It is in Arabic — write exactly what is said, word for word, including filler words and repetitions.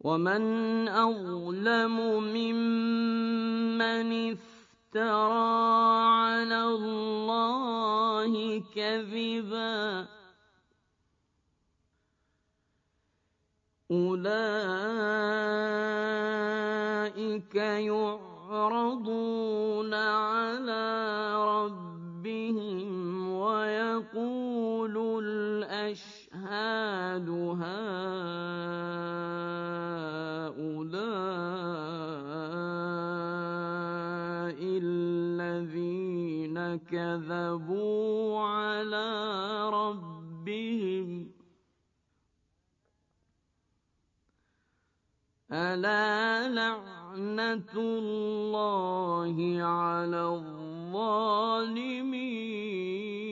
ومن أظلم ممن افترى على الله كذبا أولئك يعرضون على ربهم ويقول الأشهاد هؤلاء الذين كذبوا على ربهم ألا لعنة الله على الظالمين